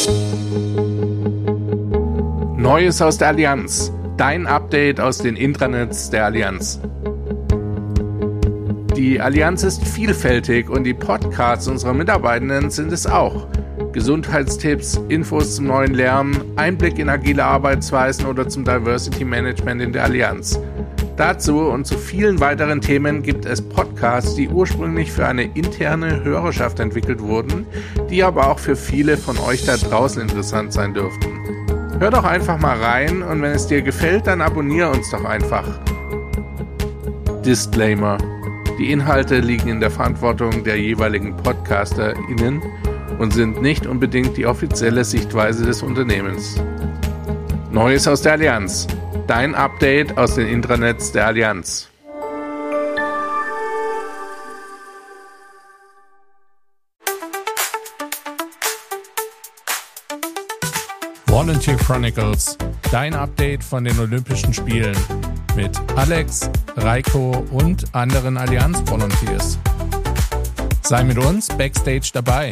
Neues aus der Allianz. Dein Update aus den Intranets der Allianz. Die Allianz ist vielfältig und die Podcasts unserer Mitarbeitenden sind es auch. Gesundheitstipps, Infos zum neuen Lernen, Einblick in agile Arbeitsweisen oder zum Diversity Management in der Allianz. Dazu und zu vielen weiteren Themen gibt es Podcasts, die ursprünglich für eine interne Hörerschaft entwickelt wurden, die aber auch für viele von euch da draußen interessant sein dürften. Hör doch einfach mal rein und wenn es dir gefällt, dann abonniere uns doch einfach. Disclaimer: Die Inhalte liegen in der Verantwortung der jeweiligen PodcasterInnen und sind nicht unbedingt die offizielle Sichtweise des Unternehmens. Neues aus der Allianz. Dein Update aus den Intranets der Allianz. Volunteer Chronicles. Dein Update von den Olympischen Spielen. Mit Alex, Reiko und anderen Allianz-Volunteers. Sei mit uns Backstage dabei.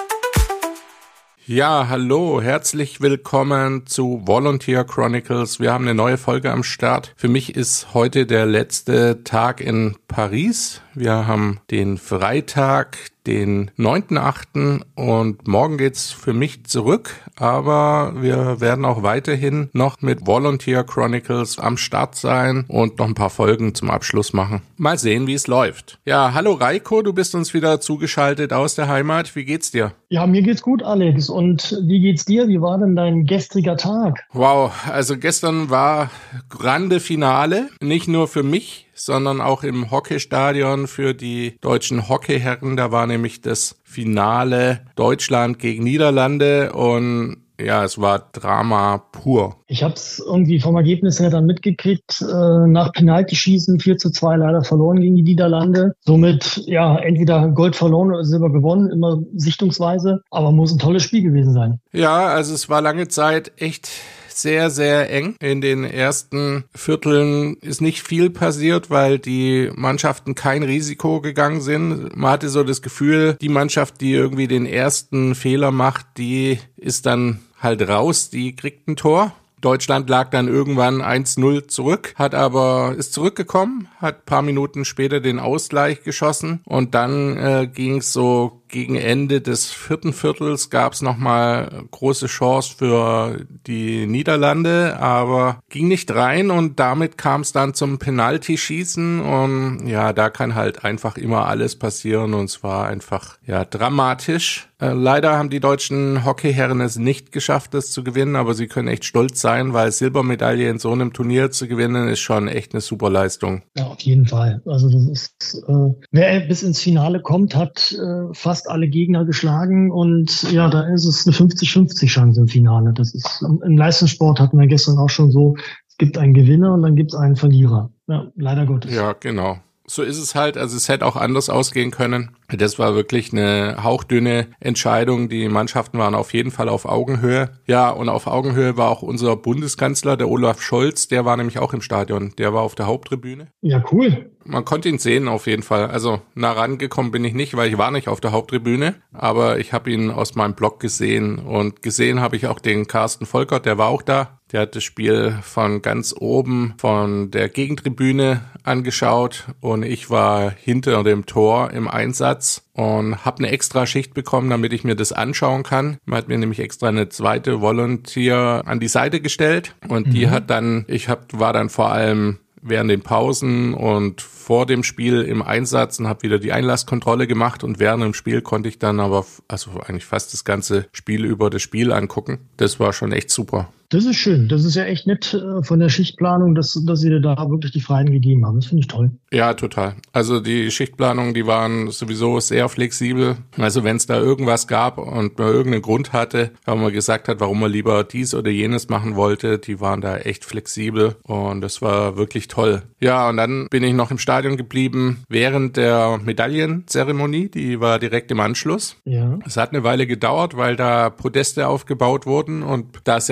Ja, hallo, herzlich willkommen zu Volunteer Chronicles. Wir haben eine neue Folge am Start. Für mich ist heute der letzte Tag in Paris. Wir haben den Freitag, den 9.8. und morgen geht's für mich zurück, aber wir werden auch weiterhin noch mit Volunteer Chronicles am Start sein und noch ein paar Folgen zum Abschluss machen. Mal sehen, wie es läuft. Ja, hallo Reiko, du bist uns wieder zugeschaltet aus der Heimat. Wie geht's dir? Ja, mir geht's gut, Alex. Und wie geht's dir? Wie war denn dein gestriger Tag? Wow, also gestern war grande Finale, nicht nur für mich, sondern auch im Hockeystadion für die deutschen Hockeyherren. Da war nämlich das Finale Deutschland gegen Niederlande und ja, es war Drama pur. Ich habe es irgendwie vom Ergebnis her dann mitgekriegt. Nach Penaltyschießen 4:2 leider verloren gegen die Niederlande. Somit ja entweder Gold verloren oder Silber gewonnen, immer sichtungsweise. Aber muss ein tolles Spiel gewesen sein. Ja, also es war lange Zeit echt sehr, sehr eng. In den ersten Vierteln ist nicht viel passiert, weil die Mannschaften kein Risiko gegangen sind. Man hatte so das Gefühl, die Mannschaft, die irgendwie den ersten Fehler macht, die ist dann halt raus, die kriegt ein Tor. Deutschland lag dann irgendwann 1-0 zurück, ist zurückgekommen, hat ein paar Minuten später den Ausgleich geschossen und dann ging es so gegen Ende des vierten Viertels gab es nochmal große Chance für die Niederlande, aber ging nicht rein und damit kam es dann zum Penaltyschießen und ja, da kann halt einfach immer alles passieren und es war einfach ja dramatisch. Leider haben die deutschen Hockeyherren es nicht geschafft, das zu gewinnen, aber sie können echt stolz sein, weil Silbermedaille in so einem Turnier zu gewinnen, ist schon echt eine super Leistung. Ja, auf jeden Fall. Also das ist, wer bis ins Finale kommt, hat fast alle Gegner geschlagen und ja, da ist es eine 50-50 Chance im Finale. Das ist im Leistungssport hatten wir gestern auch schon so, es gibt einen Gewinner und dann gibt es einen Verlierer. Ja, leider Gottes. Ja, genau. So ist es halt, also es hätte auch anders ausgehen können. Das war wirklich eine hauchdünne Entscheidung. Die Mannschaften waren auf jeden Fall auf Augenhöhe. Ja, und auf Augenhöhe war auch unser Bundeskanzler, der Olaf Scholz, der war nämlich auch im Stadion. Der war auf der Haupttribüne. Ja, cool. Man konnte ihn sehen auf jeden Fall. Also nah rangekommen bin ich nicht, weil ich war nicht auf der Haupttribüne. Aber ich habe ihn aus meinem Blog gesehen. Und gesehen habe ich auch den Carsten Volkert, der war auch da. Der hat das Spiel von ganz oben von der Gegentribüne angeschaut und ich war hinter dem Tor im Einsatz und habe eine extra Schicht bekommen, damit ich mir das anschauen kann. Man hat mir nämlich extra eine zweite Volunteer an die Seite gestellt und die hat dann, war dann vor allem während den Pausen und vor dem Spiel im Einsatz und habe wieder die Einlasskontrolle gemacht und während dem Spiel konnte ich dann aber also eigentlich fast das ganze Spiel über das Spiel angucken. Das war schon echt super. Das ist schön. Das ist ja echt nett von der Schichtplanung, dass sie dir da wirklich die Freien gegeben haben. Das finde ich toll. Ja, total. Also die Schichtplanungen, die waren sowieso sehr flexibel. Also wenn es da irgendwas gab und man irgendeinen Grund hatte, wenn man gesagt hat, warum man lieber dies oder jenes machen wollte, die waren da echt flexibel und das war wirklich toll. Ja, und dann bin ich noch im Stadion geblieben während der Medaillenzeremonie. Die war direkt im Anschluss. Ja. Es hat eine Weile gedauert, weil da Podeste aufgebaut wurden und da es ja eine Mannschaft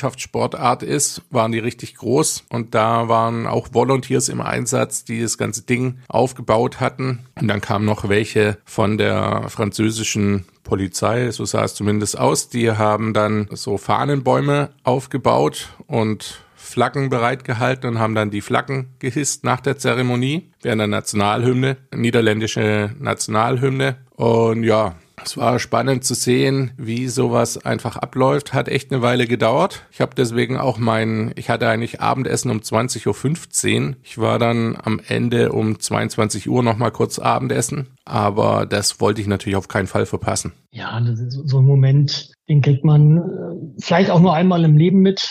Mannschaftssportart ist, waren die richtig groß und da waren auch Volunteers im Einsatz, die das ganze Ding aufgebaut hatten. Und dann kamen noch welche von der französischen Polizei, so sah es zumindest aus. Die haben dann so Fahnenbäume aufgebaut und Flaggen bereitgehalten und haben dann die Flaggen gehisst nach der Zeremonie während der Nationalhymne, niederländische Nationalhymne. Und ja, es war spannend zu sehen, wie sowas einfach abläuft. Hat echt eine Weile gedauert. Ich habe deswegen auch ich hatte eigentlich Abendessen um 20.15 Uhr. Ich war dann am Ende um 22 Uhr noch mal kurz Abendessen. Aber das wollte ich natürlich auf keinen Fall verpassen. Ja, das ist so ein Moment, den kriegt man vielleicht auch nur einmal im Leben mit,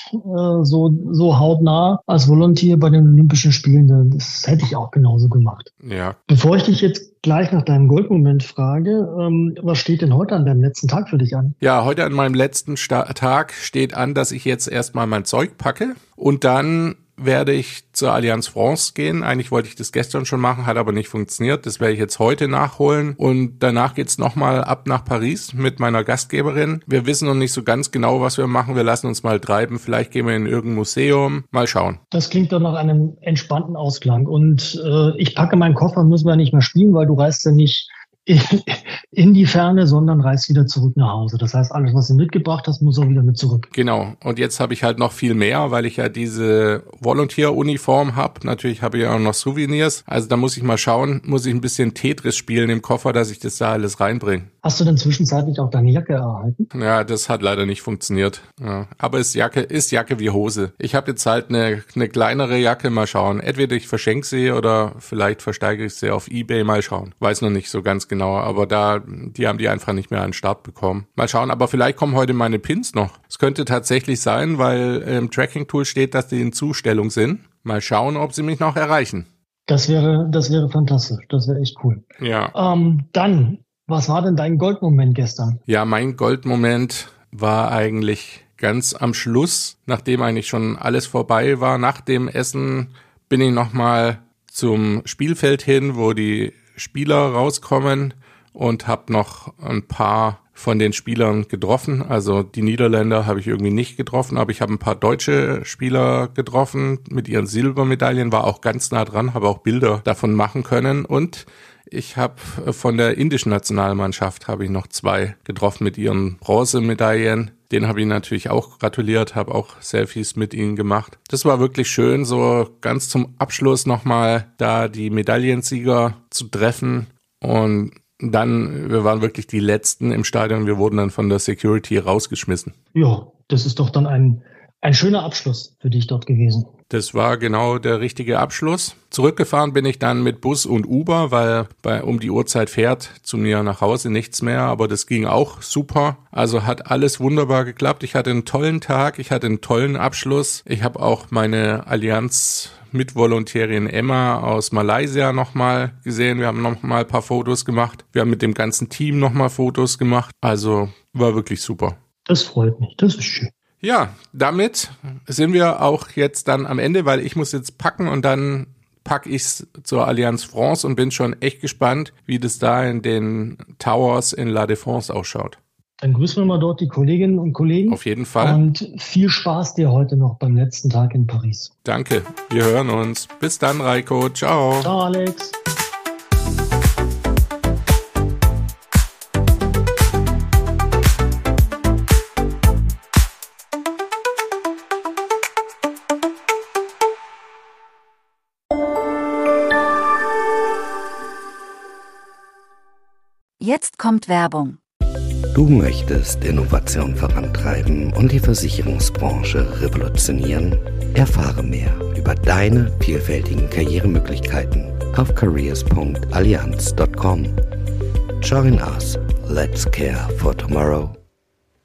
so hautnah als Volunteer bei den Olympischen Spielen. Das hätte ich auch genauso gemacht. Ja. Bevor ich dich jetzt gleich nach deinem Goldmoment frage, was steht denn heute an deinem letzten Tag für dich an? Ja, heute an meinem letzten Tag steht an, dass ich jetzt erstmal mein Zeug packe und dann werde ich zur Allianz France gehen. Eigentlich wollte ich das gestern schon machen, hat aber nicht funktioniert. Das werde ich jetzt heute nachholen. Und danach geht's nochmal ab nach Paris mit meiner Gastgeberin. Wir wissen noch nicht so ganz genau, was wir machen. Wir lassen uns mal treiben. Vielleicht gehen wir in irgendein Museum. Mal schauen. Das klingt doch nach einem entspannten Ausklang. Und ich packe meinen Koffer, müssen wir nicht mehr spielen, weil du reist ja nicht in die Ferne, sondern reist wieder zurück nach Hause. Das heißt, alles, was du mitgebracht hast, muss auch wieder mit zurück. Genau. Und jetzt habe ich halt noch viel mehr, weil ich ja diese Volunteer-Uniform habe. Natürlich habe ich ja auch noch Souvenirs. Also da muss ich mal schauen, muss ich ein bisschen Tetris spielen im Koffer, dass ich das da alles reinbringe. Hast du denn zwischenzeitlich auch deine Jacke erhalten? Ja, das hat leider nicht funktioniert. Ja. Aber ist Jacke wie Hose. Ich habe jetzt halt eine kleinere Jacke, mal schauen. Entweder ich verschenke sie oder vielleicht versteigere ich sie auf eBay, mal schauen. Weiß noch nicht so ganz genau, aber die haben die einfach nicht mehr an den Start bekommen. Mal schauen, aber vielleicht kommen heute meine Pins noch. Es könnte tatsächlich sein, weil im Tracking-Tool steht, dass die in Zustellung sind. Mal schauen, ob sie mich noch erreichen. Das wäre fantastisch. Das wäre echt cool. Ja. Dann, was war denn dein Goldmoment gestern? Ja, mein Goldmoment war eigentlich ganz am Schluss, nachdem eigentlich schon alles vorbei war. Nach dem Essen bin ich nochmal zum Spielfeld hin, wo die Spieler rauskommen und habe noch ein paar von den Spielern getroffen. Also die Niederländer habe ich irgendwie nicht getroffen, aber ich habe ein paar deutsche Spieler getroffen mit ihren Silbermedaillen, war auch ganz nah dran, habe auch Bilder davon machen können und ich habe von der indischen Nationalmannschaft habe ich noch 2 getroffen mit ihren Bronzemedaillen. Den habe ich natürlich auch gratuliert, habe auch Selfies mit ihnen gemacht. Das war wirklich schön, so ganz zum Abschluss nochmal da die Medaillensieger zu treffen. Und dann, wir waren wirklich die Letzten im Stadion, wir wurden dann von der Security rausgeschmissen. Ja, das ist doch dann ein schöner Abschluss für dich dort gewesen. Das war genau der richtige Abschluss. Zurückgefahren bin ich dann mit Bus und Uber, weil um die Uhrzeit fährt zu mir nach Hause nichts mehr, aber das ging auch super. Also hat alles wunderbar geklappt. Ich hatte einen tollen Tag, ich hatte einen tollen Abschluss. Ich habe auch meine Allianz-Mitvolontärin Emma aus Malaysia nochmal gesehen. Wir haben nochmal ein paar Fotos gemacht. Wir haben mit dem ganzen Team nochmal Fotos gemacht. Also war wirklich super. Das freut mich, das ist schön. Ja, damit sind wir auch jetzt dann am Ende, weil ich muss jetzt packen und dann packe ich's zur Allianz France und bin schon echt gespannt, wie das da in den Towers in La Défense ausschaut. Dann grüßen wir mal dort die Kolleginnen und Kollegen. Auf jeden Fall. Und viel Spaß dir heute noch beim letzten Tag in Paris. Danke, wir hören uns. Bis dann, Reiko. Ciao. Ciao, Alex. Jetzt kommt Werbung. Du möchtest Innovation vorantreiben und die Versicherungsbranche revolutionieren? Erfahre mehr über deine vielfältigen Karrieremöglichkeiten auf careers.allianz.com. Join us. Let's care for tomorrow.